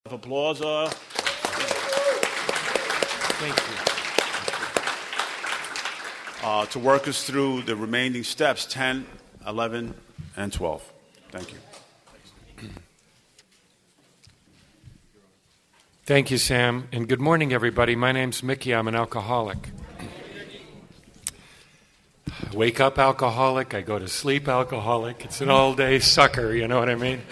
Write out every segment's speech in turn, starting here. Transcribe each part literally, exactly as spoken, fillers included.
Applause. Uh, Thank you. uh, to work us through the remaining steps, ten, eleven, and twelve. Thank you. Thank you, Sam, and good morning, everybody. My name's Mickey. I'm an alcoholic. I wake up alcoholic. I go to sleep alcoholic. It's an all-day sucker, you know what I mean?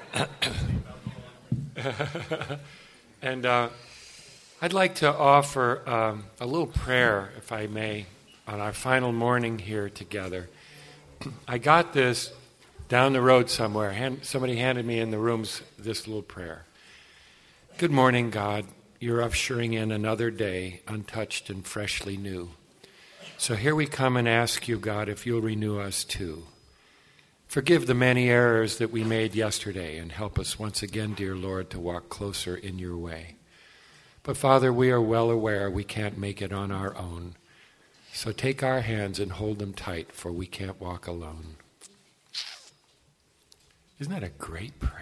and uh, I'd like to offer um, a little prayer, if I may, on our final morning here together. I got this down the road somewhere. Hand, somebody handed me in the rooms this little prayer. Good morning, God. You're ushering in another day, untouched and freshly new. So here we come and ask you, God, if you'll renew us too. Forgive the many errors that we made yesterday and help us once again, dear Lord, to walk closer in your way. But Father, we are well aware we can't make it on our own. So take our hands and hold them tight, for we can't walk alone. Isn't that a great prayer?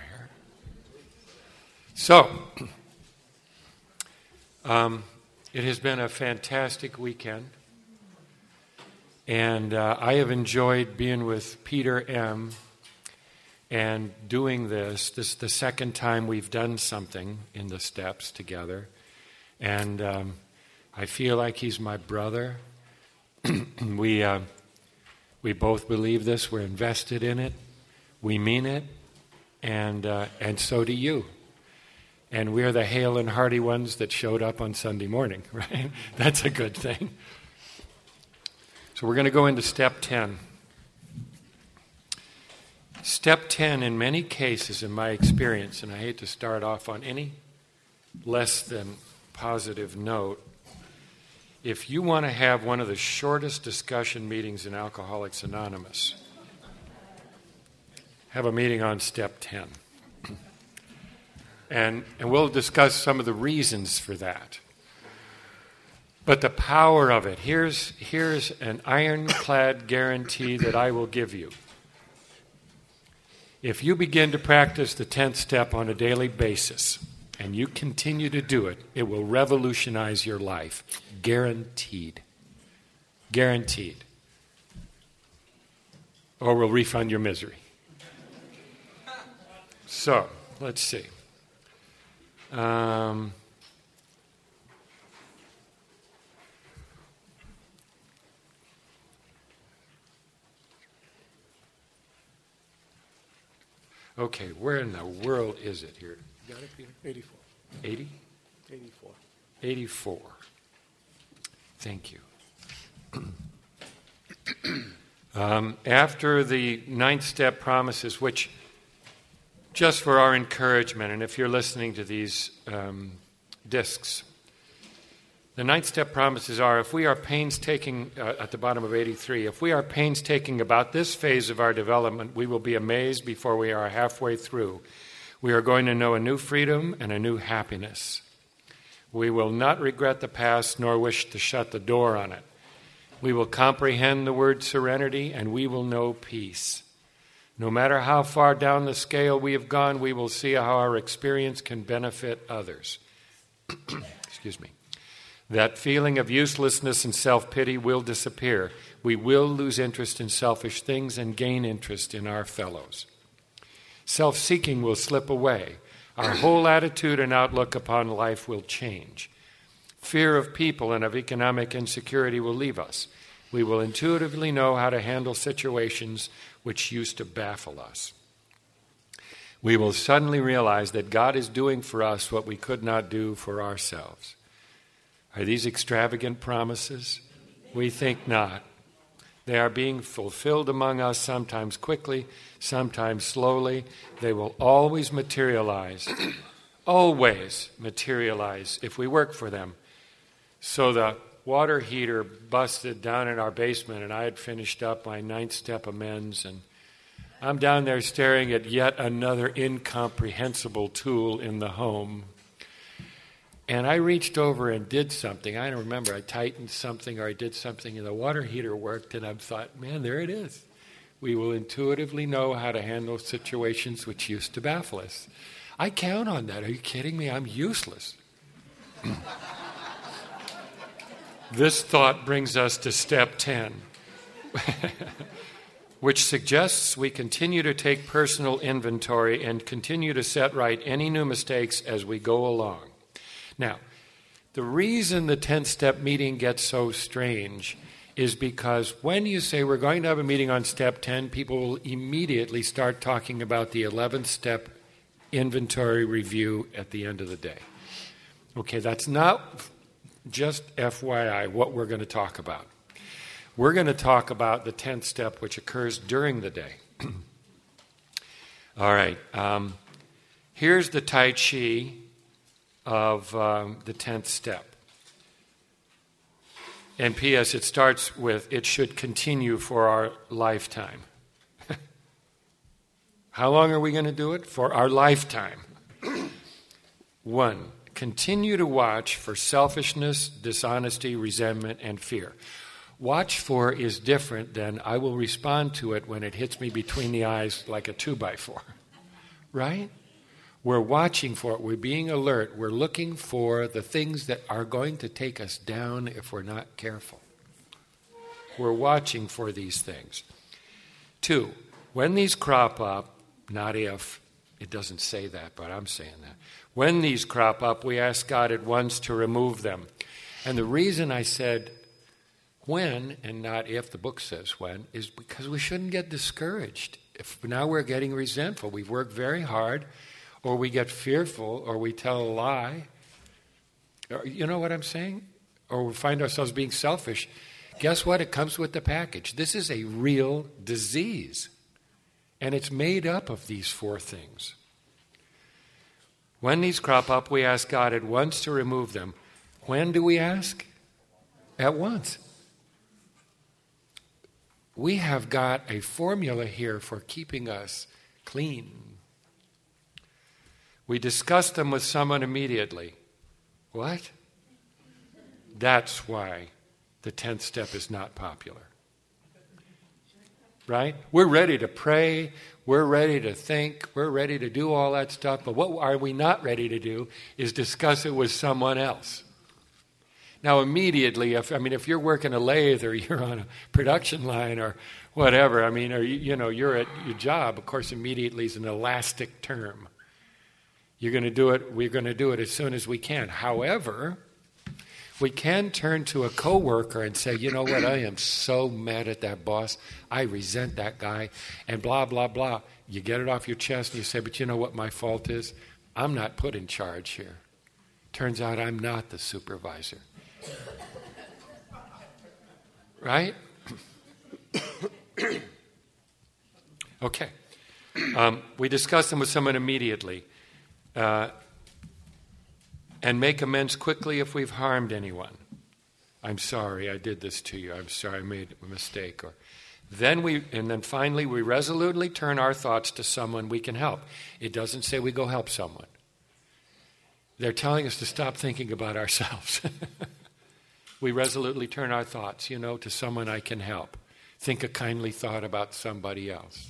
So, um, it has been a fantastic weekend. And uh, I have enjoyed being with Peter M. and doing this. This is the second time we've done something in the steps together. And um, I feel like he's my brother. we uh, we both believe this. We're invested in it. We mean it. And uh, and so do you. And we're the hale and hearty ones that showed up on Sunday morning, right? That's a good thing. So we're going to go into step ten. Step ten, in many cases, in my experience, and I hate to start off on any less than positive note, if you want to have one of the shortest discussion meetings in Alcoholics Anonymous, have a meeting on step ten. And, and we'll discuss some of the reasons for that. But the power of it, here's, here's an ironclad guarantee that I will give you. If you begin to practice the tenth step on a daily basis, and you continue to do it, it will revolutionize your life. Guaranteed. Guaranteed. Or we'll refund your misery. So, let's see. Um... Okay, where in the world is it here? You got it, Peter? eighty-four. eighty? eighty-four. eighty-four. Thank you. um, after the ninth step promises, which, just for our encouragement, and if you're listening to these um, discs, the ninth step promises are, if we are painstaking, uh, at the bottom of eighty-three, if we are painstaking about this phase of our development, we will be amazed before we are halfway through. We are going to know a new freedom and a new happiness. We will not regret the past nor wish to shut the door on it. We will comprehend the word serenity and we will know peace. No matter how far down the scale we have gone, we will see how our experience can benefit others. Excuse me. That feeling of uselessness and self-pity will disappear. We will lose interest in selfish things and gain interest in our fellows. Self-seeking will slip away. Our whole attitude and outlook upon life will change. Fear of people and of economic insecurity will leave us. We will intuitively know how to handle situations which used to baffle us. We will suddenly realize that God is doing for us what we could not do for ourselves. Are these extravagant promises? We think not. They are being fulfilled among us, sometimes quickly, sometimes slowly. They will always materialize, always materialize if we work for them. So the water heater busted down in our basement, and I had finished up my ninth step amends, and I'm down there staring at yet another incomprehensible tool in the home. And I reached over and did something. I don't remember. I tightened something or I did something, and the water heater worked, and I thought, man, there it is. We will intuitively know how to handle situations which used to baffle us. I count on that. Are you kidding me? I'm useless. This thought brings us to step ten, which suggests we continue to take personal inventory and continue to set right any new mistakes as we go along. Now, the reason the tenth-step meeting gets so strange is because when you say we're going to have a meeting on step ten, people will immediately start talking about the eleventh step inventory review at the end of the day. Okay, that's not just F Y I what we're going to talk about. We're going to talk about the tenth step, which occurs during the day. All right, um, here's the Tai Chi of um, the tenth step. And P S it starts with, it should continue for our lifetime. How long are we going to do it? For our lifetime. One, continue to watch for selfishness, dishonesty, resentment, and fear. Watch for is different than I will respond to it when it hits me between the eyes like a two by four. Right? We're watching for it. We're being alert. We're looking for the things that are going to take us down if we're not careful. We're watching for these things. Two, when these crop up, not if, it doesn't say that, but I'm saying that. When these crop up, we ask God at once to remove them. And the reason I said when and not if, the book says when, is because we shouldn't get discouraged. If now we're getting resentful, we've worked very hard, or we get fearful, or we tell a lie. Or, you know what I'm saying? Or we find ourselves being selfish. Guess what? It comes with the package. This is a real disease. And it's made up of these four things. When these crop up, we ask God at once to remove them. When do we ask? At once. We have got a formula here for keeping us clean. We discuss them with someone immediately. What? That's why the tenth step is not popular. Right? We're ready to pray, we're ready to think, we're ready to do all that stuff, but what are we not ready to do is discuss it with someone else. Now immediately, if I mean, if you're working a lathe or you're on a production line or whatever, I mean, or you, you know, you're at your job, of course immediately is an elastic term. You're going to do it, we're going to do it as soon as we can. However, we can turn to a coworker and say, you know what, I am so mad at that boss. I resent that guy, and blah, blah, blah. You get it off your chest and you say, but you know what my fault is? I'm not put in charge here. Turns out I'm not the supervisor. Right? Okay. Um, we discuss them with someone immediately. Uh, and make amends quickly if we've harmed anyone. I'm sorry I did this to you. I'm sorry I made a mistake. Or then we, and then finally we resolutely turn our thoughts to someone we can help. It doesn't say we go help someone. They're telling us to stop thinking about ourselves. We resolutely turn our thoughts, you know, to someone I can help. Think a kindly thought about somebody else.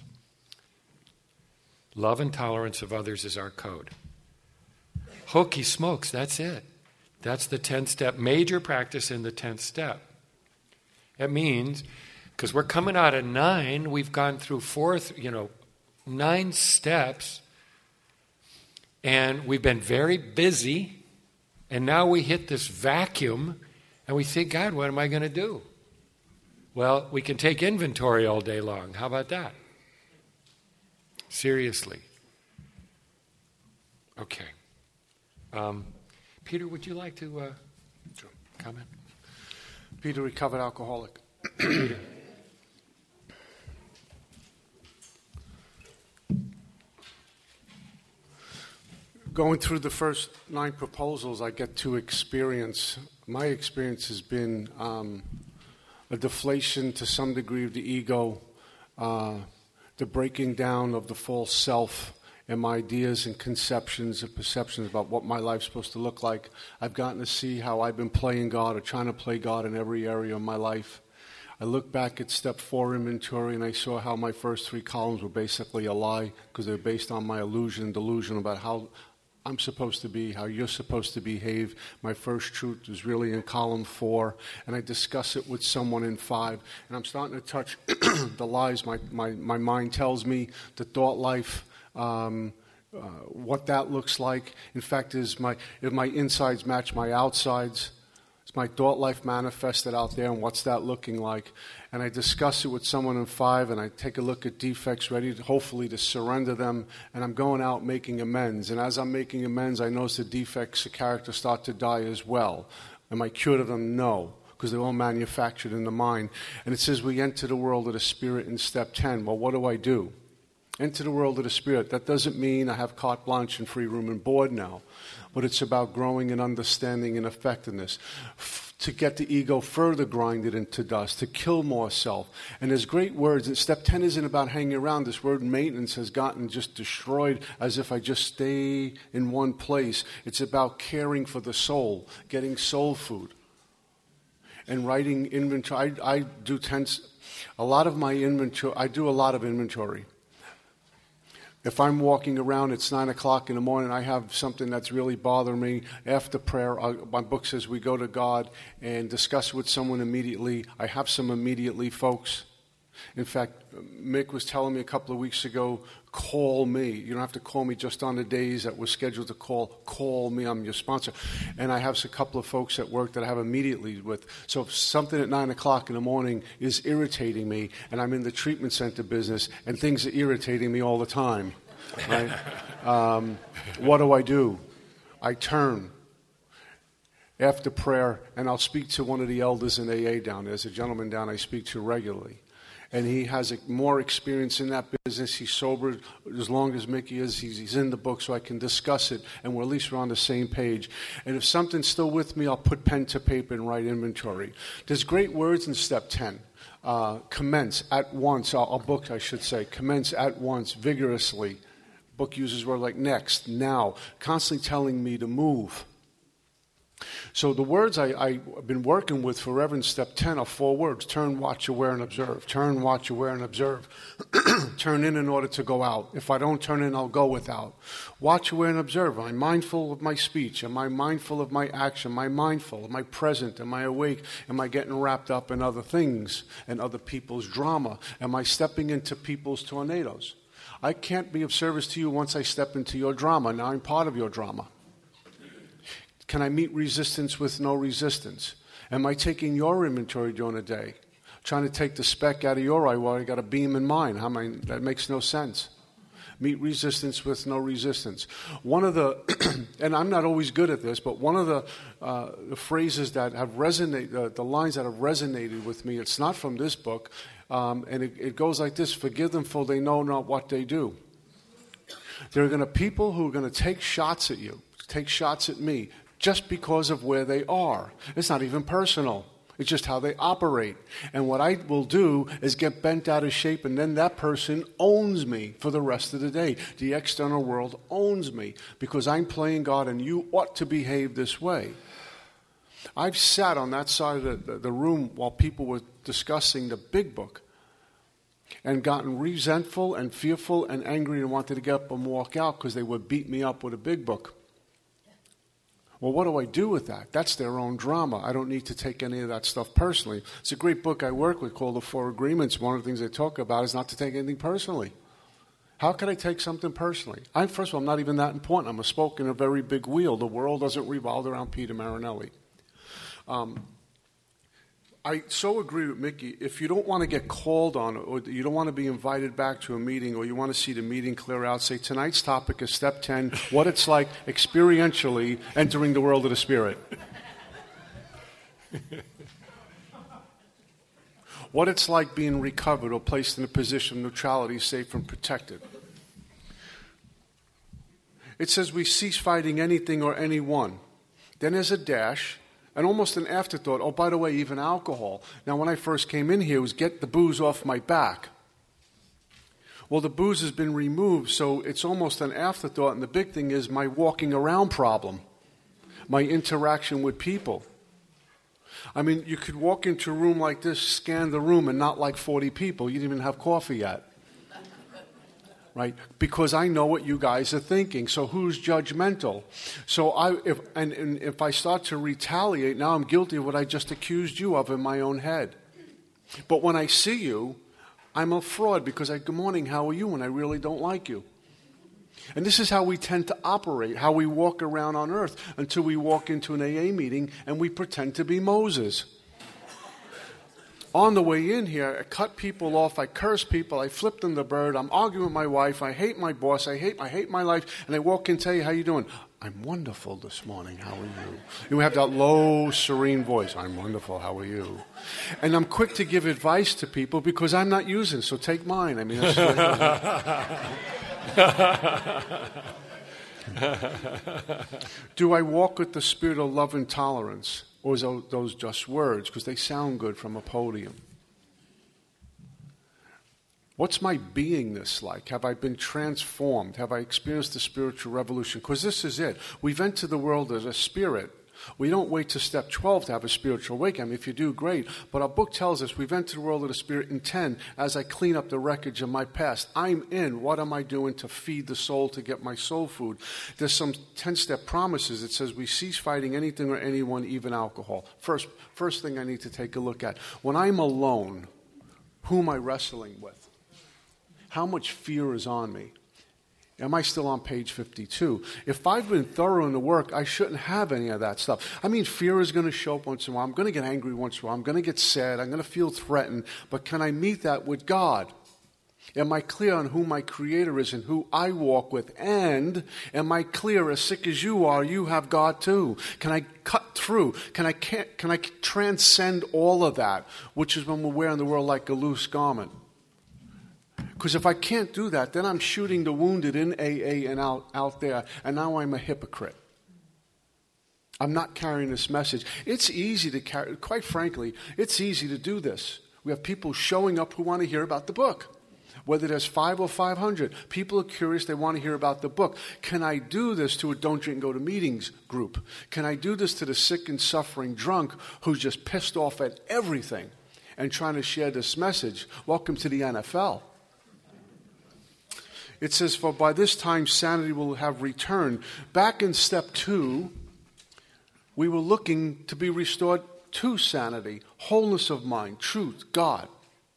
Love and tolerance of others is our code. Hokey smokes, that's it. That's the tenth step, major practice in the tenth step. It means, because we're coming out of nine, we've gone through four, you know, nine steps, and we've been very busy, and now we hit this vacuum, and we think, God, what am I going to do? Well, we can take inventory all day long. How about that? Seriously. Okay. Um, Peter, would you like to uh, comment? Peter, recovered alcoholic. Peter. Going through the first nine proposals, I get to experience, my experience has been um, a deflation to some degree of the ego, uh, the breaking down of the false self, and my ideas and conceptions and perceptions about what my life's supposed to look like. I've gotten to see how I've been playing God or trying to play God in every area of my life. I looked back at step four inventory, and I saw how my first three columns were basically a lie because they're based on my illusion and delusion about how I'm supposed to be, how you're supposed to behave. My first truth is really in column four, and I discuss it with someone in five. And I'm starting to touch the lies my, my, my mind tells me, the thought life, um, uh, what that looks like. In fact, is my if my insides match my outsides. Is my thought life manifested out there, and what's that looking like? And I discuss it with someone in five, and I take a look at defects, ready to, hopefully to surrender them, and I'm going out making amends. And as I'm making amends, I notice the defects of character start to die as well. Am I cured of them? No, because they're all manufactured in the mind. And it says we enter the world of the Spirit in step ten. Well, what do I do? Enter the world of the Spirit. That doesn't mean I have carte blanche and free room and board now, but it's about growing in understanding and effectiveness, F- to get the ego further grinded into dust, to kill more self. And there's great words. And step ten isn't about hanging around. This word maintenance has gotten just destroyed as if I just stay in one place. It's about caring for the soul, getting soul food, and writing inventory. I, I do tend, a lot of my inventory, I do a lot of inventory. If I'm walking around, it's nine o'clock in the morning, I have something that's really bothering me. After prayer, I, my book says we go to God and discuss it with someone immediately. I have some immediately, folks. In fact, Mick was telling me a couple of weeks ago, call me. You don't have to call me just on the days that we're scheduled to call. Call me. I'm your sponsor. And I have a couple of folks at work that I have immediately with. So if something at nine o'clock in the morning is irritating me, and I'm in the treatment center business, and things are irritating me all the time, right? um, what do I do? I turn after prayer, and I'll speak to one of the elders in A A down there. There's a gentleman down I speak to regularly. And he has a, more experience in that business. He's sober as long as Mickey is. He's, he's in the book, so I can discuss it, and we're at least we're on the same page. And if something's still with me, I'll put pen to paper and write inventory. There's great words in step ten. Uh, commence at once, a, a book I should say, commence at once, vigorously. Book uses words like next, now, constantly telling me to move. So the words I, I've been working with forever in step ten are four words. Turn, watch, aware, and observe. Turn, watch, aware, and observe. Turn in in order to go out. If I don't turn in, I'll go without. Watch, aware, and observe. Am I mindful of my speech? Am I mindful of my action? Am I mindful? Am I present? Am I awake? Am I getting wrapped up in other things and other people's drama? Am I stepping into people's tornadoes? I can't be of service to you once I step into your drama. Now I'm part of your drama. Can I meet resistance with no resistance? Am I taking your inventory during the day? Trying to take the speck out of your eye while I got a beam in mine? How am I, that makes no sense. Meet resistance with no resistance. One of the, and I'm not always good at this, but one of the, uh, the phrases that have resonated, uh, the lines that have resonated with me, it's not from this book, um, and it, it goes like this: forgive them for they know not what they do. There are going to people who are going to take shots at you, take shots at me, just because of where they are. It's not even personal. It's just how they operate. And what I will do is get bent out of shape, and then that person owns me for the rest of the day. The external world owns me because I'm playing God, and you ought to behave this way. I've sat on that side of the, the room while people were discussing the big book and gotten resentful and fearful and angry and wanted to get up and walk out because they would beat me up with a big book. Well, what do I do with that? That's their own drama. I don't need to take any of that stuff personally. It's a great book I work with called The Four Agreements. One of the things they talk about is not to take anything personally. How can I take something personally? I, first of all, I'm not even that important. I'm a spoke in a very big wheel. The world doesn't revolve around Peter Marinelli. Um, I so agree with Mickey. If you don't want to get called on, or you don't want to be invited back to a meeting, or you want to see the meeting clear out, say tonight's topic is step ten, what it's like experientially entering the world of the Spirit. What it's like being recovered or placed in a position of neutrality, safe and protected. It says we cease fighting anything or anyone. Then there's a dash. And almost an afterthought, oh, by the way, even alcohol. Now, when I first came in here, it was get the booze off my back. Well, the booze has been removed, so it's almost an afterthought. And the big thing is my walking around problem, my interaction with people. I mean, you could walk into a room like this, scan the room, and not like forty people. You didn't even have coffee yet. Right? Because I know what you guys are thinking. So who's judgmental? So I, if, and, and if I start to retaliate, now I'm guilty of what I just accused you of in my own head. But when I see you, I'm a fraud because I, good morning, how are you? And I really don't like you. And this is how we tend to operate, how we walk around on earth until we walk into an A A meeting and we pretend to be Moses. On the way in here, I cut people off, I curse people, I flip them the bird, I'm arguing with my wife, I hate my boss, I hate I hate my life, and I walk in and tell you, how you doing? I'm wonderful this morning, how are you? And we have that low, serene voice, I'm wonderful, how are you? And I'm quick to give advice to people because I'm not using it, so take mine. I mean, that's Do I walk with the spirit of love and tolerance? Or is those just words because they sound good from a podium? What's my beingness like? Have I been transformed? Have I experienced the spiritual revolution? Because this is it. We've entered the world as a spirit. We don't wait to step twelve to have a spiritual awakening. I mean, if you do, great. But our book tells us we've entered the world of the spirit in ten. As I clean up the wreckage of my past, I'm in. What am I doing to feed the soul, to get my soul food? There's some ten-step promises. It says we cease fighting anything or anyone, even alcohol. First, first thing I need to take a look at. When I'm alone, who am I wrestling with? How much fear is on me? Am I still on page fifty-two? If I've been thorough in the work, I shouldn't have any of that stuff. I mean, fear is going to show up once in a while. I'm going to get angry once in a while. I'm going to get sad. I'm going to feel threatened. But can I meet that with God? Am I clear on who my Creator is and who I walk with? And am I clear, as sick as you are, you have God too? Can I cut through? Can I, can I transcend all of that, which is when we're wearing the world like a loose garment? Because if I can't do that, then I'm shooting the wounded in A A and out, out there, and now I'm a hypocrite. I'm not carrying this message. It's easy to carry, quite frankly, it's easy to do this. We have people showing up who want to hear about the book. Whether there's five or five hundred, people are curious, they want to hear about the book. Can I do this to a don't drink and go to meetings group? Can I do this to the sick and suffering drunk who's just pissed off at everything and trying to share this message? Welcome to the N F L. It says, for by this time sanity will have returned. Back in step two, we were looking to be restored to sanity, wholeness of mind, truth, God.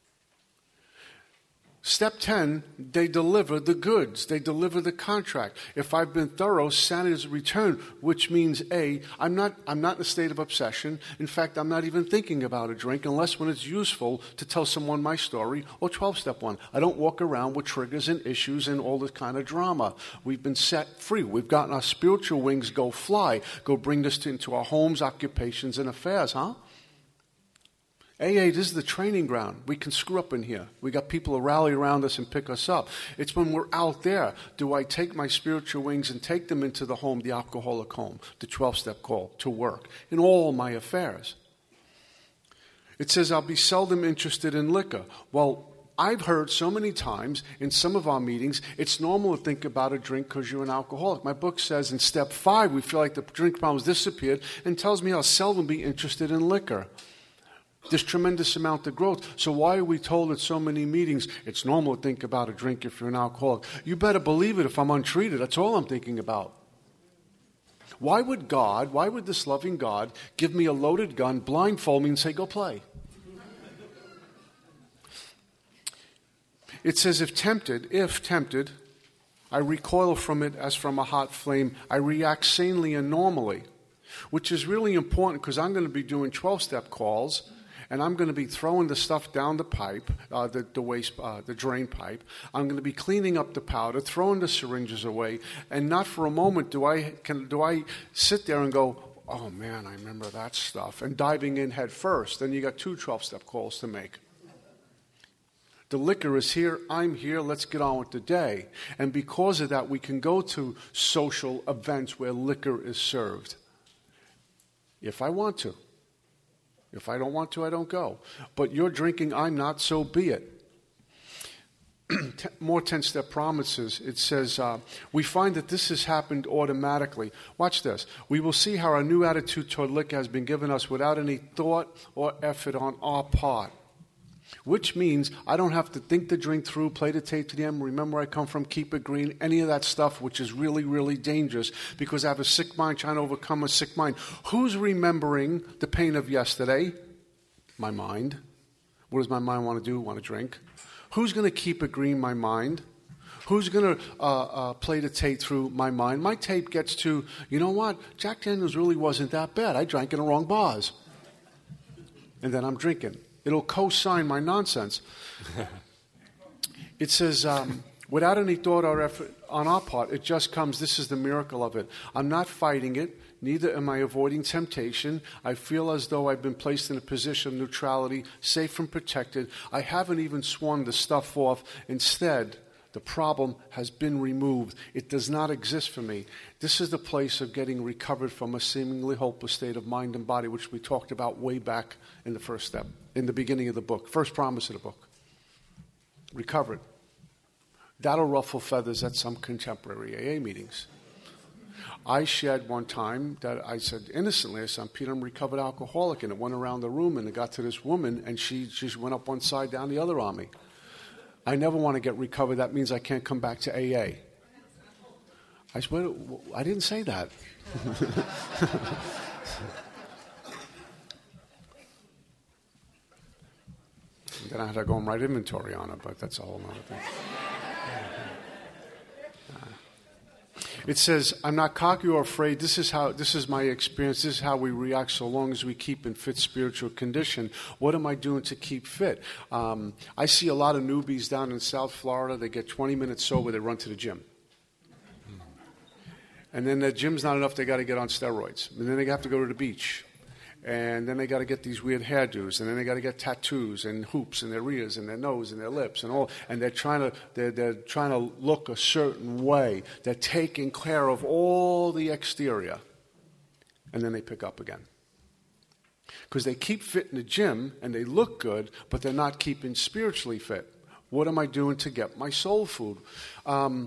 Step ten, they deliver the goods. They deliver the contract. If I've been thorough, sanity is returned, which means, A, I'm not, I'm not in a state of obsession. In fact, I'm not even thinking about a drink unless when it's useful to tell someone my story, or twelve-step one. I don't walk around with triggers and issues and all this kind of drama. We've been set free. We've gotten our spiritual wings go fly, go bring us to, into our homes, occupations, and affairs, huh? A A, this is the training ground. We can screw up in here. We got people to rally around us and pick us up. It's when we're out there, do I take my spiritual wings and take them into the home, the alcoholic home, the twelve-step call, to work, in all my affairs. It says, I'll be seldom interested in liquor. Well, I've heard so many times in some of our meetings, it's normal to think about a drink because you're an alcoholic. My book says in step five, we feel like the drink problem's disappeared, and tells me I'll seldom be interested in liquor. This tremendous amount of growth. So why are we told at so many meetings, it's normal to think about a drink if you're an alcoholic? You better believe it if I'm untreated. That's all I'm thinking about. Why would God, why would this loving God give me a loaded gun, blindfold me, and say, go play? It says, if tempted, if tempted, I recoil from it as from a hot flame. I react sanely and normally, which is really important because I'm going to be doing twelve-step calls. And I'm going to be throwing the stuff down the pipe, uh, the, the waste, uh, the drain pipe. I'm going to be cleaning up the powder, throwing the syringes away, and not for a moment do I can do I sit there and go, oh man, I remember that stuff, and diving in head first. Then you got two twelve-step calls to make. The liquor is here, I'm here, let's get on with the day. And because of that, we can go to social events where liquor is served. If I want to. If I don't want to, I don't go. But you're drinking, I'm not, so be it. more ten-step promises, it says, uh, we find that this has happened automatically. Watch this. We will see how our new attitude toward liquor has been given us without any thought or effort on our part. Which means I don't have to think the drink through, play the tape to the end, remember where I come from, keep it green, any of that stuff, which is really, really dangerous because I have a sick mind trying to overcome a sick mind. Who's remembering the pain of yesterday? My mind. What does my mind want to do? Want to drink? Who's going to keep it green? My mind. Who's going to uh, uh, play the tape through? My mind. My tape gets to, you know what? Jack Daniels really wasn't that bad. I drank in the wrong bars. And then I'm drinking. It'll co-sign my nonsense. It says, um, without any thought or effort on our part, it just comes. This is the miracle of it. I'm not fighting it. Neither am I avoiding temptation. I feel as though I've been placed in a position of neutrality, safe and protected. I haven't even sworn the stuff off. Instead, the problem has been removed. It does not exist for me. This is the place of getting recovered from a seemingly hopeless state of mind and body, which we talked about way back in the first step, in the beginning of the book, first promise of the book. Recovered. That'll ruffle feathers at some contemporary A A meetings. I shared one time that I said innocently, I said, Peter, I'm a recovered alcoholic, and it went around the room, and it got to this woman, and she just went up one side, down the other on me. I never want to get recovered. That means I can't come back to A A. I said, well, I didn't say that. Then I had to go and write inventory on it, but that's a whole other thing. It says, I'm not cocky or afraid. This is how. This is my experience. This is how we react so long as we keep in fit spiritual condition. What am I doing to keep fit? Um, I see a lot of newbies down in South Florida. They get twenty minutes sober. They run to the gym. And then the gym's not enough. They got to get on steroids. And then they have to go to the beach. And then they got to get these weird hairdos, and then they got to get tattoos and hoops in their ears and their nose and their lips and all. And they're trying to they're, they're trying to look a certain way. They're taking care of all the exterior, and then they pick up again because they keep fit in the gym and they look good, but they're not keeping spiritually fit. What am I doing to get my soul food? Um,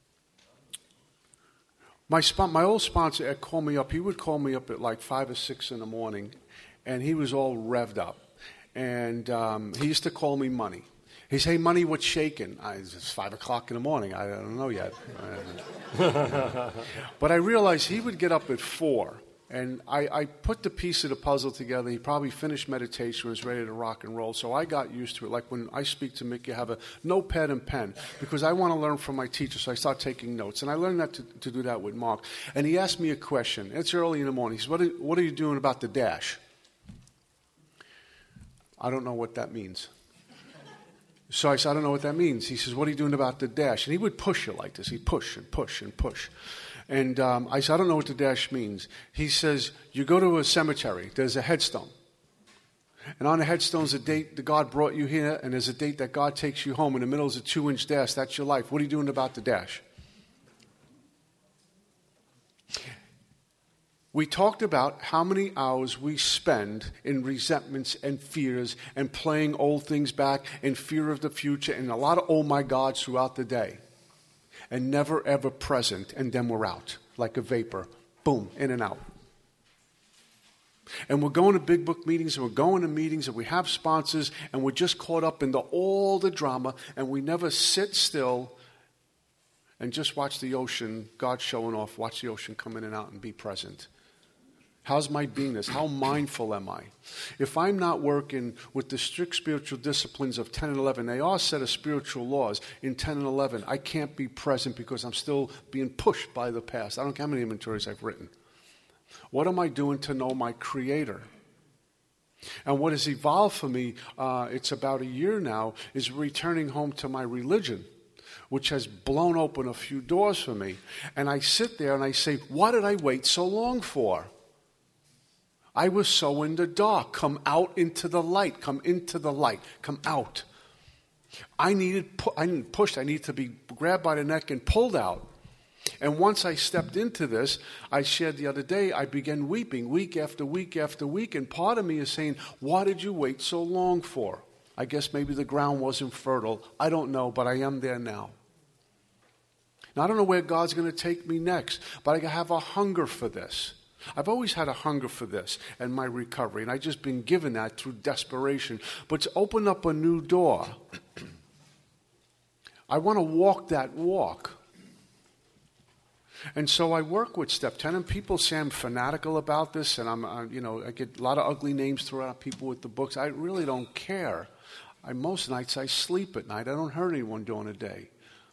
My spon- my old sponsor Ed called me up. He would call me up at like five or six in the morning, and he was all revved up. And um, he used to call me Money. He said, "Hey, Money, what's shaking?" I, it's five o'clock in the morning. I don't know yet. But I realized he would get up at four, and I, I put the piece of the puzzle together. He probably finished meditation, was ready to rock and roll. So I got used to it. Like when I speak to Mickey, I have a notepad and pen because I want to learn from my teacher. So I start taking notes, and I learned that to, to do that with Mark. And he asked me a question. It's early in the morning. He says, "What are, what are you doing about the dash?" I don't know what that means. So I said, "I don't know what that means." He says, "What are you doing about the dash?" And he would push it like this. He'd push and push and push. And um, I said, "I don't know what the dash means." He says, "You go to a cemetery. There's a headstone. And on the headstone is a date that God brought you here, and there's a date that God takes you home. In the middle is a two-inch dash. That's your life. What are you doing about the dash?" We talked about how many hours we spend in resentments and fears and playing old things back and fear of the future and a lot of oh my gods throughout the day. And never, ever present, and then we're out like a vapor. Boom, in and out. And we're going to big book meetings, and we're going to meetings, and we have sponsors, and we're just caught up in the, all the drama, and we never sit still and just watch the ocean, God showing off, watch the ocean come in and out and be present. How's my beingness? How mindful am I? If I'm not working with the strict spiritual disciplines of ten and eleven, they are a set of spiritual laws in ten and eleven. I can't be present because I'm still being pushed by the past. I don't care how many inventories I've written. What am I doing to know my Creator? And what has evolved for me, uh, it's about a year now, is returning home to my religion, which has blown open a few doors for me. And I sit there and I say, why did I wait so long for? I was so in the dark. Come out into the light. Come into the light. Come out. I needed, pu- I didn't push. I needed to be grabbed by the neck and pulled out. And once I stepped into this, I shared the other day, I began weeping week after week after week. And part of me is saying, why did you wait so long for? I guess maybe the ground wasn't fertile. I don't know, but I am there now. Now, I don't know where God's going to take me next, but I have a hunger for this. I've always had a hunger for this and my recovery, and I've just been given that through desperation. But to open up a new door, I want to walk that walk. And so I work with Step ten, and people say I'm fanatical about this, and I'm, uh, you know, I get a lot of ugly names thrown out, people with the books. I really don't care. I, most nights I sleep at night. I don't hurt anyone during the day.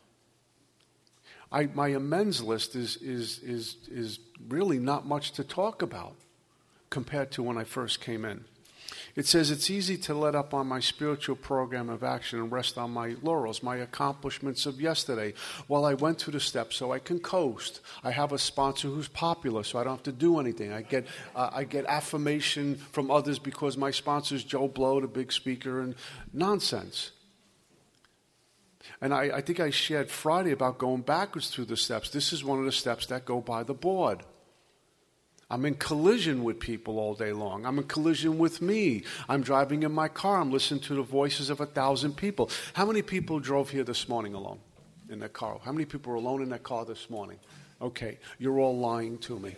I, my amends list is, is, is, is really not much to talk about compared to when I first came in. It says it's easy to let up on my spiritual program of action and rest on my laurels, my accomplishments of yesterday. While I went through the steps so I can coast. I have a sponsor who's popular, so I don't have to do anything. I get uh, I get affirmation from others because my sponsor is Joe Blow, the big speaker, and nonsense. And I, I think I shared Friday about going backwards through the steps. This is one of the steps that go by the board. I'm in collision with people all day long. I'm in collision with me. I'm driving in my car. I'm listening to the voices of a thousand people. How many people drove here this morning alone in their car? How many people were alone in their car this morning? Okay, you're all lying to me.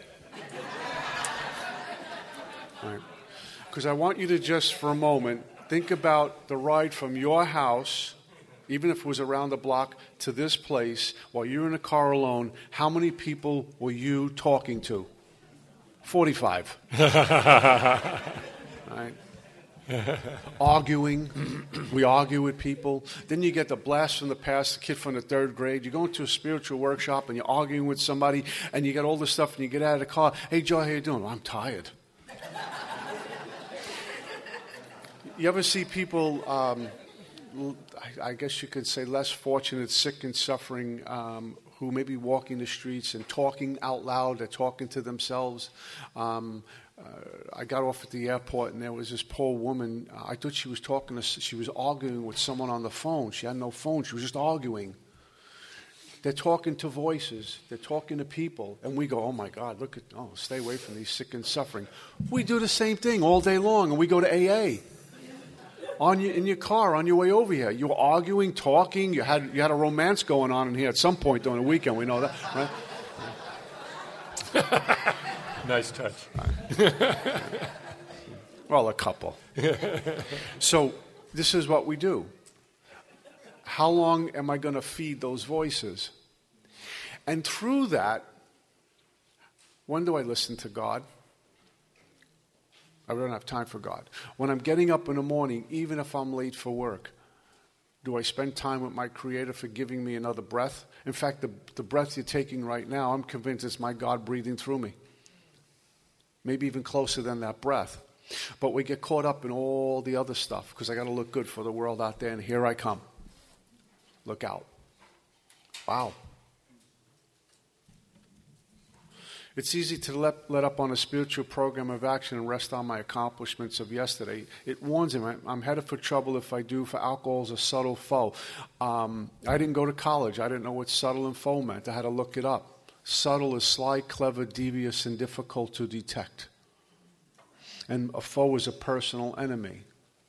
All right. Because I want you to just for a moment think about the ride from your house, even if it was around the block, to this place while you're in a car alone. How many people were you talking to? forty-five. Right? Arguing. We argue with people. Then you get the blast from the past, the kid from the third grade. You go into a spiritual workshop and you're arguing with somebody and you get all this stuff and you get out of the car. Hey, Joe, how you doing? Well, I'm tired. You ever see people, um, I, I guess you could say less fortunate, sick and suffering, um, who may be walking the streets and talking out loud, they're talking to themselves. Um, uh, I got off at the airport and there was this poor woman. Uh, I thought she was talking to, she was arguing with someone on the phone. She had no phone, she was just arguing. They're talking to voices, they're talking to people, and we go, oh my God, look at, oh, stay away from these sick and suffering. We do the same thing all day long, and we go to A A. On your, in your car on your way over here, you were arguing, talking. You had you had a romance going on in here at some point during the weekend. We know that, right? Nice touch. Well, a couple. So this is what we do. How long am I going to feed those voices? And through that, when do I listen to God? I don't have time for God. When I'm getting up in the morning, even if I'm late for work, do I spend time with my Creator for giving me another breath? In fact, the, the breath you're taking right now, I'm convinced it's my God breathing through me. Maybe even closer than that breath. But we get caught up in all the other stuff because I got to look good for the world out there, and here I come. Look out. Wow. It's easy to let, let up on a spiritual program of action and rest on my accomplishments of yesterday. It warns him, I'm, I'm headed for trouble if I do, for alcohol is a subtle foe. Um, I didn't go to college. I didn't know what subtle and foe meant. I had to look it up. Subtle is sly, clever, devious, and difficult to detect. And a foe is a personal enemy.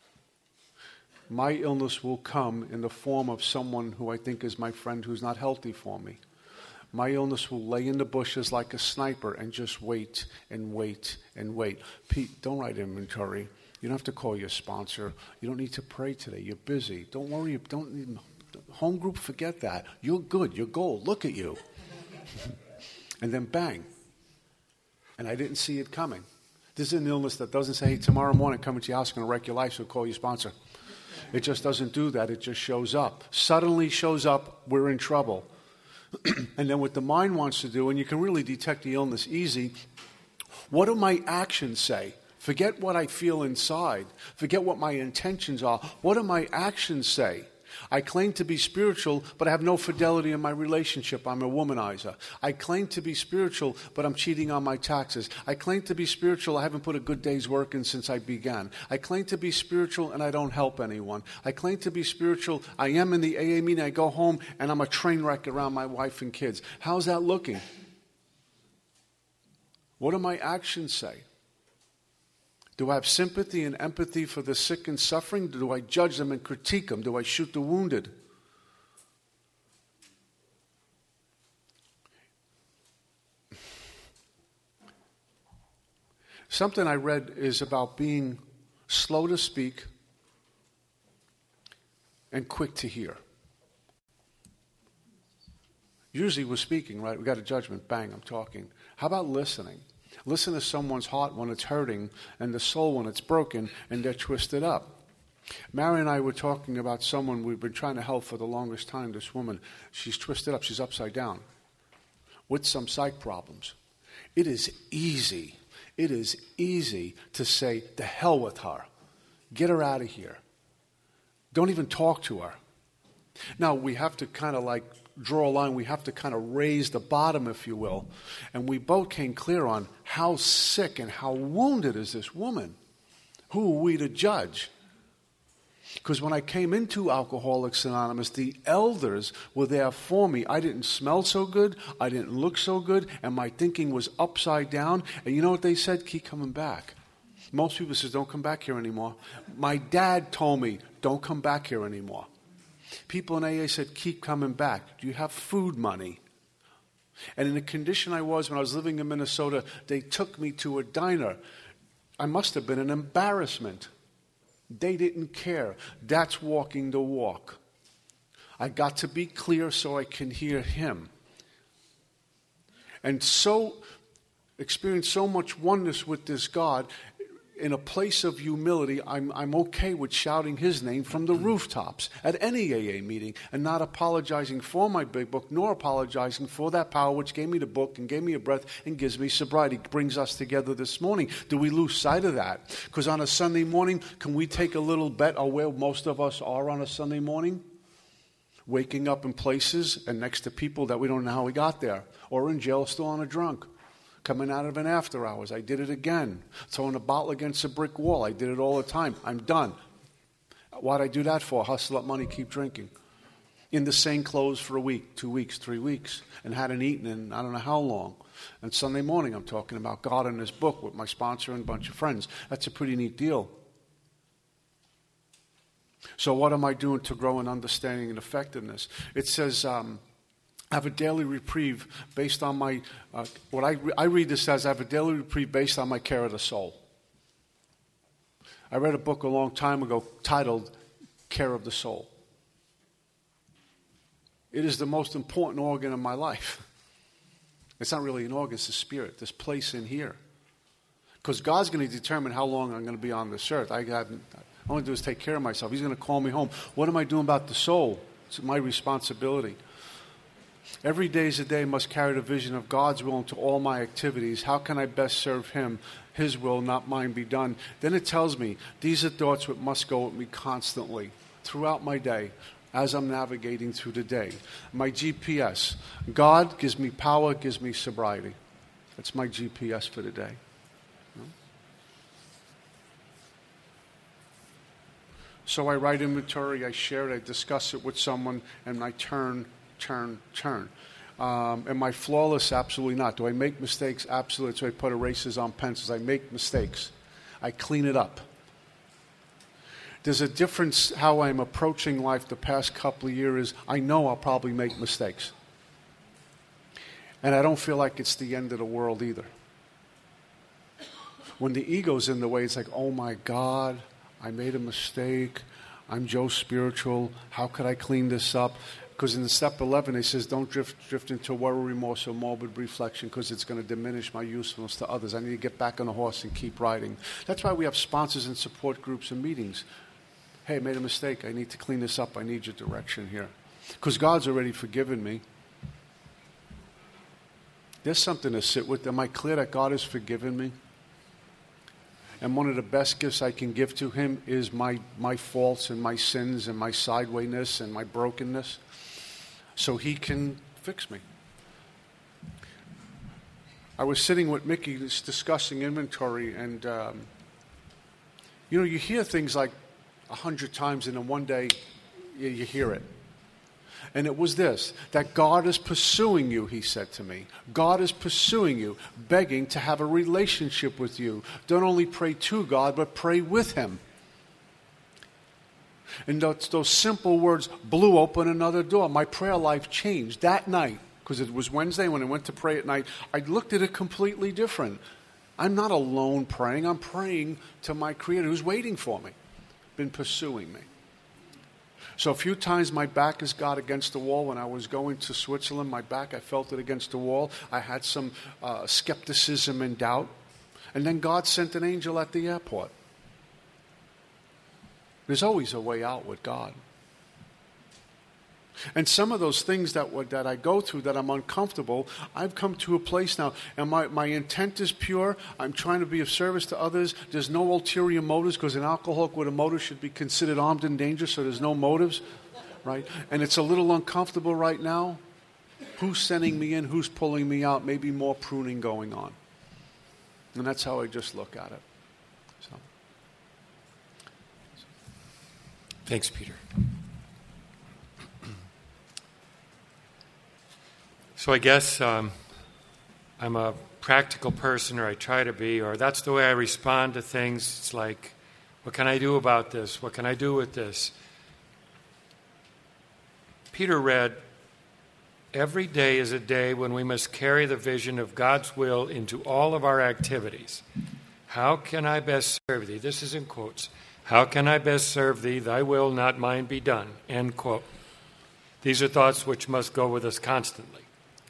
My illness will come in the form of someone who I think is my friend who's not healthy for me. My illness will lay in the bushes like a sniper and just wait and wait and wait. Pete, don't write inventory. You don't have to call your sponsor. You don't need to pray today. You're busy. Don't worry. Don't home group, forget that. You're good. You're gold. Look at you. And then bang. And I didn't see it coming. This is an illness that doesn't say, hey, tomorrow morning come into your house, going to wreck your life, so call your sponsor. It just doesn't do that. It just shows up. Suddenly shows up, we're in trouble. And then what the mind wants to do, and you can really detect the illness easy, what do my actions say? Forget what I feel inside. Forget what my intentions are. What do my actions say? I claim to be spiritual, but I have no fidelity in my relationship. I'm a womanizer. I claim to be spiritual, but I'm cheating on my taxes. I claim to be spiritual. I haven't put a good day's work in since I began. I claim to be spiritual, and I don't help anyone. I claim to be spiritual. I am in the A A meeting. I go home, and I'm a train wreck around my wife and kids. How's that looking? What do my actions say? Do I have sympathy and empathy for the sick and suffering? Do I judge them and critique them? Do I shoot the wounded? Something I read is about being slow to speak and quick to hear. Usually we're speaking, right? We got a judgment, bang, I'm talking. How about listening? Listen to someone's heart when it's hurting and the soul when it's broken and they're twisted up. Mary and I were talking about someone we've been trying to help for the longest time, this woman. She's twisted up, she's upside down with some psych problems. It is easy, it is easy to say, the hell with her. Get her out of here. Don't even talk to her. Now, we have to kind of like draw a line. We have to kind of raise the bottom, if you will. And we both came clear on how sick and how wounded is this woman. Who are we to judge? Because when I came into Alcoholics Anonymous, the elders were there for me. I didn't smell so good. I didn't look so good. And my thinking was upside down. And you know what they said? Keep coming back. Most people say, don't come back here anymore. My dad told me, don't come back here anymore. People in A A said, keep coming back. Do you have food money? And in the condition I was when I was living in Minnesota, they took me to a diner. I must have been an embarrassment. They didn't care. That's walking the walk. I got to be clear so I can hear him. And so, experience so much oneness with this God. In a place of humility, I'm, I'm okay with shouting his name from the rooftops at any A A meeting and not apologizing for my big book, nor apologizing for that power which gave me the book and gave me a breath and gives me sobriety, brings us together this morning. Do we lose sight of that? Because on a Sunday morning, can we take a little bet on where most of us are on a Sunday morning? Waking up in places and next to people that we don't know how we got there, or in jail still on a drunk. Coming out of an after hours, I did it again. Throwing a bottle against a brick wall, I did it all the time. I'm done. Why'd I do that for? Hustle up money, keep drinking. In the same clothes for a week, two weeks, three weeks, and hadn't eaten in I don't know how long. And Sunday morning, I'm talking about God and his book with my sponsor and a bunch of friends. That's a pretty neat deal. So what am I doing to grow in understanding and effectiveness? It says, um, I have a daily reprieve based on my, uh, what I, re- I read this as, I have a daily reprieve based on my care of the soul. I read a book a long time ago titled Care of the Soul. It is the most important organ in my life. It's not really an organ, it's a spirit, this place in here. Because God's going to determine how long I'm going to be on this earth. I haven't, all I want to do is take care of myself. He's going to call me home. What am I doing about the soul? It's my responsibility. Every day is a day must carry the vision of God's will into all my activities. How can I best serve him? His will, not mine, be done. Then it tells me, these are thoughts that must go with me constantly throughout my day as I'm navigating through the day. My G P S. God gives me power, gives me sobriety. That's my G P S for the day. So I write inventory, I share it, I discuss it with someone, and I turn turn, turn. Um, am I flawless? Absolutely not. Do I make mistakes? Absolutely. So I put erasers on pencils. I make mistakes. I clean it up. There's a difference how I'm approaching life the past couple of years. I know I'll probably make mistakes. And I don't feel like it's the end of the world either. When the ego's in the way, it's like, oh my God, I made a mistake. I'm Joe Spiritual. How could I clean this up? Because in the step eleven, it says, don't drift drift into worry, remorse, or morbid reflection because it's going to diminish my usefulness to others. I need to get back on the horse and keep riding. That's why we have sponsors and support groups and meetings. Hey, I made a mistake. I need to clean this up. I need your direction here. Because God's already forgiven me. There's something to sit with. Am I clear that God has forgiven me? And one of the best gifts I can give to him is my, my faults and my sins and my sidewayness and my brokenness. So he can fix me. I was sitting with Mickey discussing inventory, and um, you know, you hear things like a hundred times, and then one day you, you hear it. And it was this, that God is pursuing you, he said to me. God is pursuing you, begging to have a relationship with you. Don't only pray to God, but pray with him. And those, those simple words blew open another door. My prayer life changed that night, because it was Wednesday when I went to pray at night. I looked at it completely different. I'm not alone praying. I'm praying to my Creator who's waiting for me, been pursuing me. So a few times my back has got against the wall. When I was going to Switzerland, my back, I felt it against the wall. I had some uh, skepticism and doubt. And then God sent an angel at the airport. There's always a way out with God. And some of those things that would, that I go through, that I'm uncomfortable, I've come to a place now, and my, my intent is pure. I'm trying to be of service to others. There's no ulterior motives, because an alcoholic with a motive should be considered armed and dangerous, so there's no motives, right? And it's a little uncomfortable right now. Who's sending me in? Who's pulling me out? Maybe more pruning going on. And that's how I just look at it. So. Thanks, Peter. So I guess um, I'm a practical person, or I try to be, or that's the way I respond to things. It's like, what can I do about this? What can I do with this? Peter read, every day is a day when we must carry the vision of God's will into all of our activities. How can I best serve thee? This is in quotes. How can I best serve thee? Thy will, not mine, be done. End quote. These are thoughts which must go with us constantly.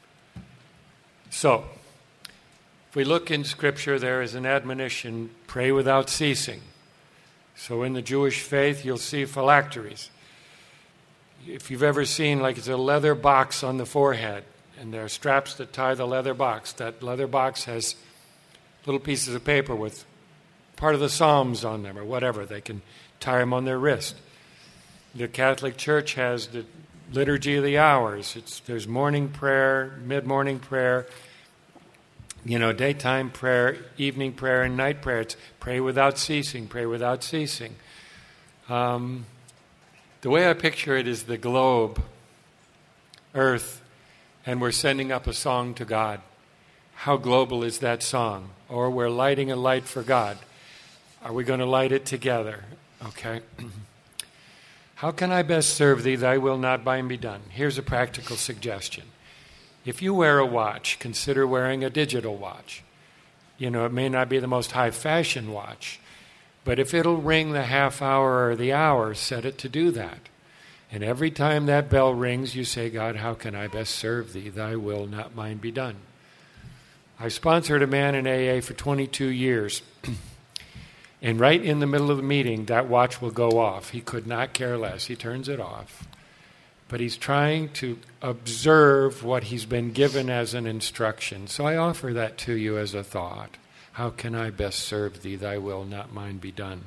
So, if we look in Scripture, there is an admonition, pray without ceasing. So in the Jewish faith, you'll see phylacteries. If you've ever seen, like it's a leather box on the forehead, and there are straps that tie the leather box. That leather box has little pieces of paper with part of the Psalms on them, or whatever. They can tie them on their wrist. The Catholic Church has the Liturgy of the Hours. It's, there's morning prayer, mid-morning prayer, you know, daytime prayer, evening prayer, and night prayer. It's pray without ceasing, pray without ceasing. Um, the way I picture it is the globe, Earth, and we're sending up a song to God. How global is that song? Or we're lighting a light for God. Are we going to light it together? Okay. How can I best serve thee? Thy will, not mine, be done. Here's a practical suggestion. If you wear a watch, consider wearing a digital watch. You know, it may not be the most high-fashion watch, but if it'll ring the half hour or the hour, set it to do that. And every time that bell rings, you say, God, how can I best serve thee? Thy will, not mine, be done. I sponsored a man in A A for twenty-two years. And right in the middle of the meeting, that watch will go off. He could not care less. He turns it off. But he's trying to observe what he's been given as an instruction. So I offer that to you as a thought. How can I best serve thee? Thy will, not mine, be done.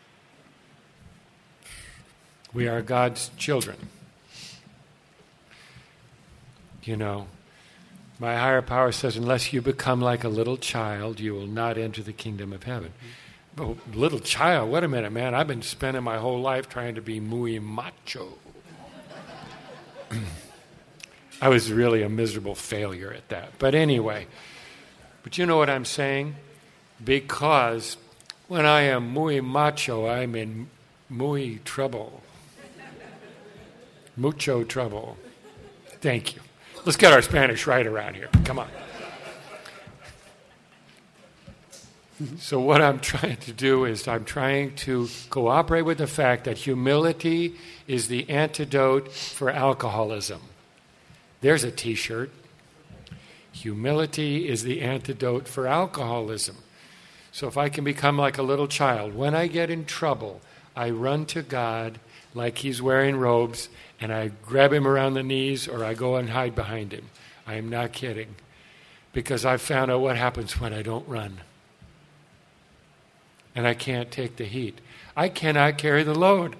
We are God's children. You know, my higher power says, unless you become like a little child, you will not enter the kingdom of heaven. Oh, little child, wait a minute, man. I've been spending my whole life trying to be muy macho. I was really a miserable failure at that. But anyway, but you know what I'm saying? Because when I am muy macho, I'm in muy trouble. Mucho trouble. Thank you. Let's get our Spanish right around here. Come on. So what I'm trying to do is I'm trying to cooperate with the fact that humility is the antidote for alcoholism. There's a T-shirt. Humility is the antidote for alcoholism. So if I can become like a little child, when I get in trouble, I run to God like he's wearing robes, and I grab him around the knees, or I go and hide behind him. I am not kidding. Because I've found out what happens when I don't run. And I can't take the heat. I cannot carry the load.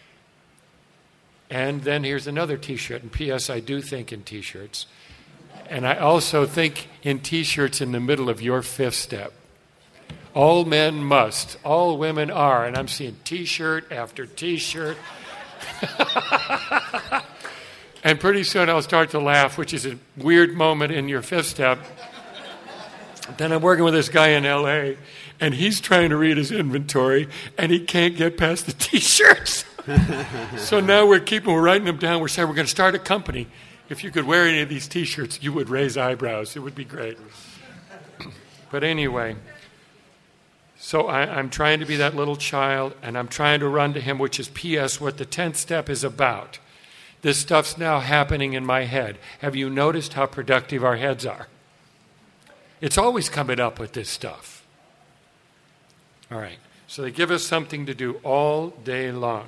And then here's another T-shirt. And P S I do think in T-shirts. And I also think in T-shirts in the middle of your fifth step. All men must. All women are. And I'm seeing T-shirt after T-shirt. And pretty soon I'll start to laugh, which is a weird moment in your fifth step. Then I'm working with this guy in L A, and he's trying to read his inventory, and he can't get past the T-shirts. So now we're keeping, we're writing them down. We're saying we're going to start a company. If you could wear any of these T-shirts, you would raise eyebrows. It would be great. But anyway, so I, I'm trying to be that little child, and I'm trying to run to him, which is P S what the tenth step is about. This stuff's now happening in my head. Have you noticed how productive our heads are? It's always coming up with this stuff. All right. So they give us something to do all day long.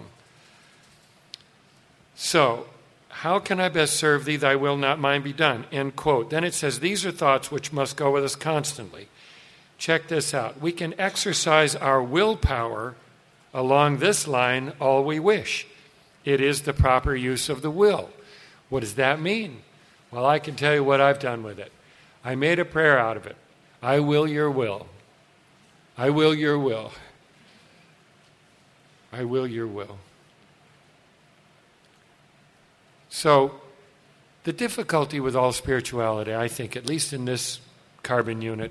So, how can I best serve thee? Thy will, not mine, be done. End quote. Then it says, these are thoughts which must go with us constantly. Check this out. We can exercise our willpower along this line all we wish. It is the proper use of the will. What does that mean? Well, I can tell you what I've done with it. I made a prayer out of it. I will your will. I will your will. I will your will. So, the difficulty with all spirituality, I think, at least in this carbon unit,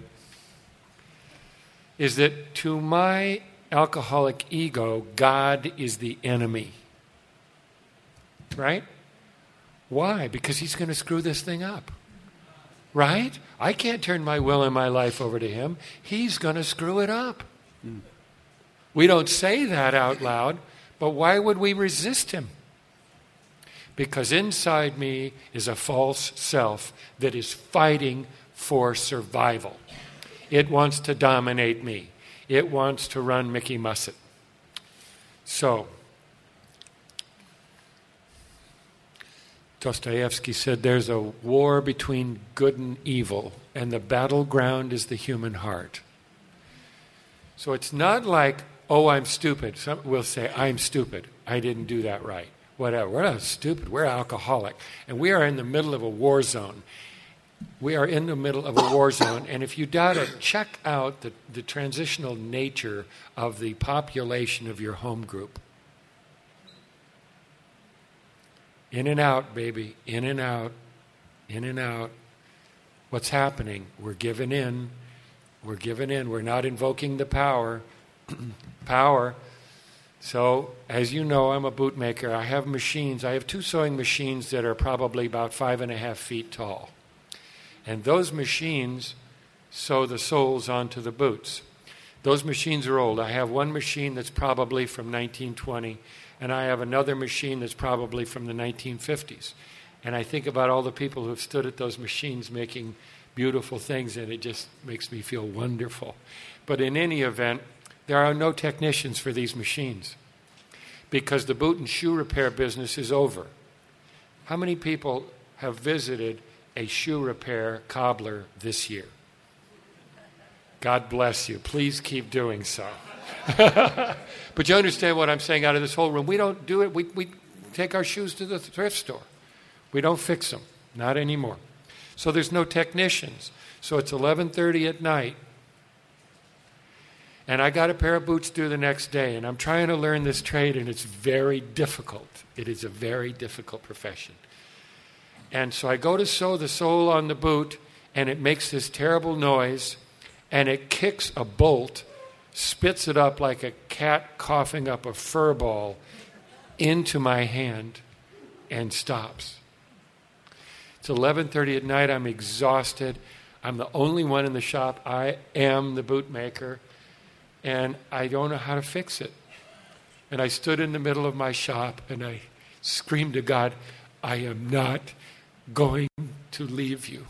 is that to my alcoholic ego, God is the enemy. Right? Why? Because he's going to screw this thing up. Right? I can't turn my will and my life over to him. He's going to screw it up. Mm. We don't say that out loud, but why would we resist him? Because inside me is a false self that is fighting for survival. It wants to dominate me. It wants to run Mickey Mussett. So, Dostoevsky said there's a war between good and evil, and the battleground is the human heart. So it's not like, oh, I'm stupid. Some will say, I'm stupid. I didn't do that right. Whatever. We're not stupid. We're alcoholic. And we are in the middle of a war zone. We are in the middle of a war zone. And if you doubt it, check out the, the transitional nature of the population of your home group. In and out, baby. In and out. In and out. What's happening? We're giving in. We're giving in. We're not invoking the power. Power. So, as you know, I'm a bootmaker. I have machines. I have two sewing machines that are probably about five and a half feet tall. And those machines sew the soles onto the boots. Those machines are old. I have one machine that's probably from nineteen twenty, and I have another machine that's probably from the nineteen fifties. And I think about all the people who have stood at those machines making beautiful things, and it just makes me feel wonderful. But in any event, there are no technicians for these machines because the boot and shoe repair business is over. How many people have visited a shoe repair cobbler this year? God bless you. Please keep doing so. But you understand what I'm saying out of this whole room. We don't do it. We, we take our shoes to the thrift store. We don't fix them. Not anymore. So there's no technicians. So it's eleven thirty at night. And I got a pair of boots due the next day, and I'm trying to learn this trade, and it's very difficult. It is a very difficult profession. And so I go to sew the sole on the boot, and it makes this terrible noise, and it kicks a bolt, spits it up like a cat coughing up a fur ball into my hand, and stops. It's eleven thirty at night. I'm exhausted. I'm the only one in the shop. I am the bootmaker. And I don't know how to fix it. And I stood in the middle of my shop and I screamed to God, I am not going to leave you.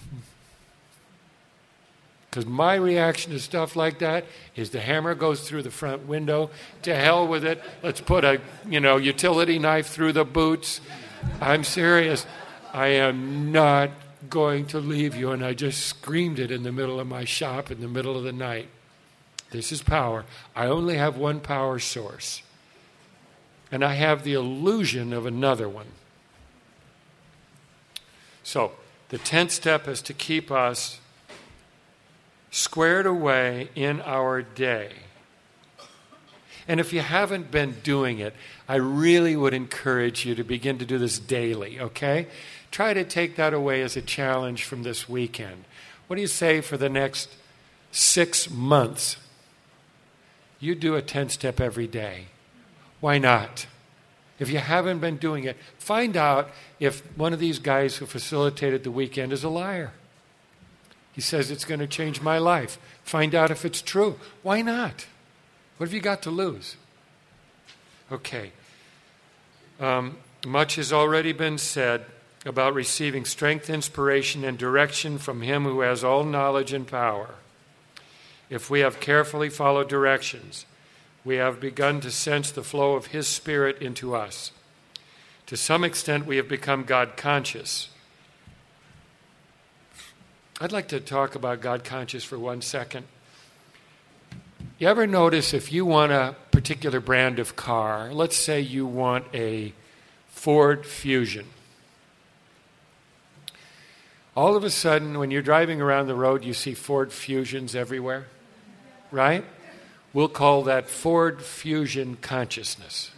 Because my reaction to stuff like that is the hammer goes through the front window. To hell with it. Let's put a, you know, utility knife through the boots. I'm serious. I am not going to leave you. And I just screamed it in the middle of my shop in the middle of the night. This is power. I only have one power source. And I have the illusion of another one. So, the tenth step is to keep us squared away in our day. And if you haven't been doing it, I really would encourage you to begin to do this daily, okay? Try to take that away as a challenge from this weekend. What do you say for the next six months? You do a ten-step every day. Why not? If you haven't been doing it, find out if one of these guys who facilitated the weekend is a liar. He says it's going to change my life. Find out if it's true. Why not? What have you got to lose? Okay. Um, much has already been said about receiving strength, inspiration, and direction from Him who has all knowledge and power. If we have carefully followed directions, we have begun to sense the flow of His Spirit into us. To some extent, we have become God conscious. I'd like to talk about God conscious for one second. You ever notice if you want a particular brand of car, let's say you want a Ford Fusion. All of a sudden, when you're driving around the road, you see Ford Fusions everywhere, right? We'll call that Ford Fusion consciousness.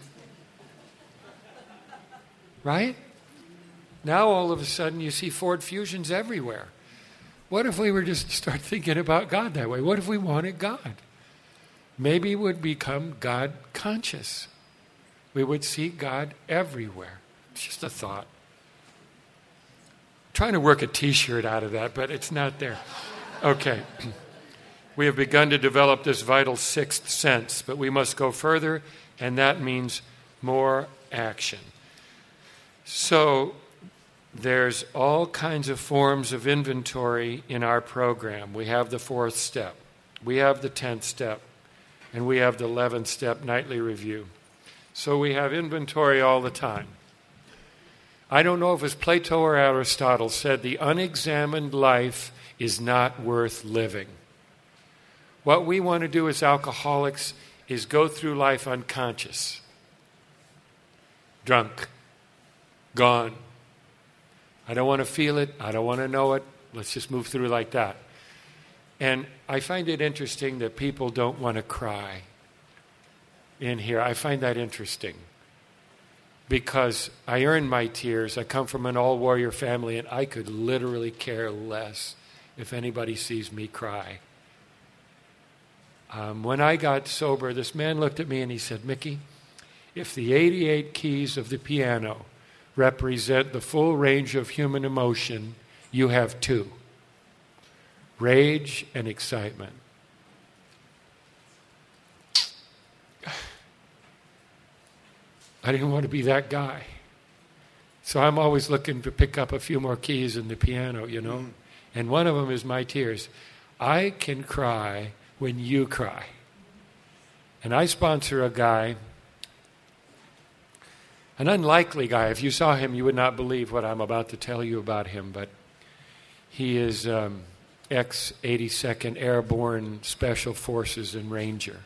Right? Now all of a sudden you see Ford Fusions everywhere. What if we were just to start thinking about God that way? What if we wanted God? Maybe we would become God conscious. We would see God everywhere. It's just a thought. I'm trying to work a t-shirt out of that, but it's not there. Okay. We have begun to develop this vital sixth sense, but we must go further, and that means more action. So there's all kinds of forms of inventory in our program. We have the fourth step. We have the tenth step. And we have the eleventh step nightly review. So we have inventory all the time. I don't know if it was Plato or Aristotle said the unexamined life is not worth living. What we want to do as alcoholics is go through life unconscious. Drunk. Gone. I don't want to feel it. I don't want to know it. Let's just move through like that. And I find it interesting that people don't want to cry in here. I find that interesting because I earn my tears. I come from an all-warrior family, and I could literally care less if anybody sees me cry. Um, when I got sober, this man looked at me and he said, Mickey, if the eighty-eight keys of the piano represent the full range of human emotion, you have two. Rage and excitement. I didn't want to be that guy. So I'm always looking to pick up a few more keys in the piano, you know. Mm. And one of them is my tears. I can cry when you cry. And I sponsor a guy, an unlikely guy. If you saw him, you would not believe what I'm about to tell you about him. But he is um, ex-eighty-second Airborne Special Forces and Ranger.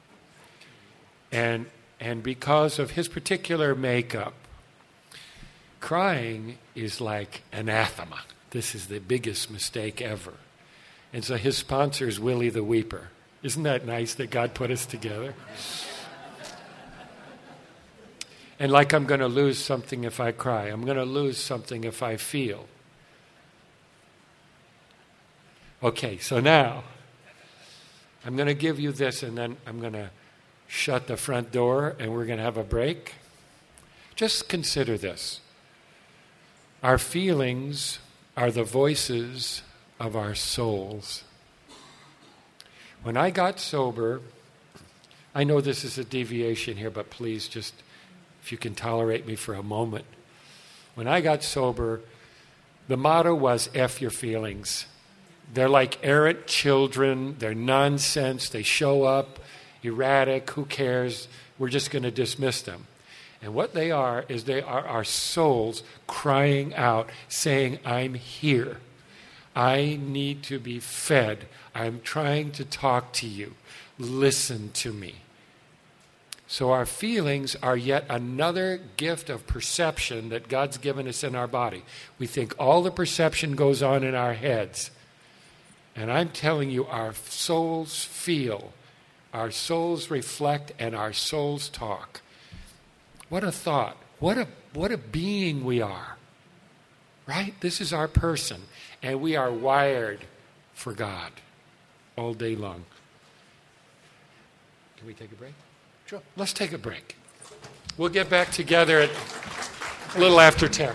And, and because of his particular makeup, crying is like anathema. This is the biggest mistake ever. And so his sponsor is Willie the Weeper. Isn't that nice that God put us together? And like I'm going to lose something if I cry. I'm going to lose something if I feel. Okay, so now I'm going to give you this and then I'm going to shut the front door and we're going to have a break. Just consider this. Our feelings are the voices of our souls. When I got sober, I know this is a deviation here, but please just, if you can tolerate me for a moment. When I got sober, the motto was F your feelings. They're like errant children. They're nonsense. They show up erratic. Who cares? We're just going to dismiss them. And what they are is they are our souls crying out, saying, I'm here. I need to be fed. I'm trying to talk to you. Listen to me. So our feelings are yet another gift of perception that God's given us in our body. We think all the perception goes on in our heads. And I'm telling you, our souls feel Our souls reflect and our souls talk. What a thought. What a, what a being we are. Right? This is our person. And we are wired for God all day long. Can we take a break? Sure. Let's take a break. We'll get back together at a little after ten.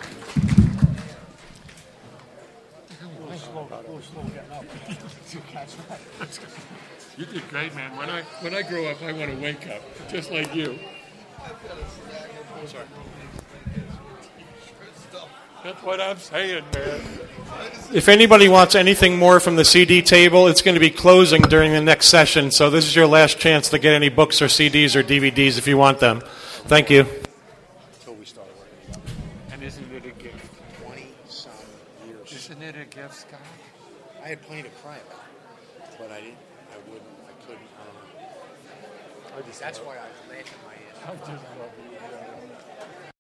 You did great, man. When I when I grow up, I want to wake up, just like you. That's what I'm saying, man. If anybody wants anything more from the C D table, it's going to be closing during the next session, so this is your last chance to get any books or C Ds or D V Ds if you want them. Thank you. And isn't it a gift? twenty-some years. Isn't it a gift, Scott? I had plenty to cry about, but I didn't. I wouldn't. I couldn't. Um, that's why I was laughing my ass. I just love you.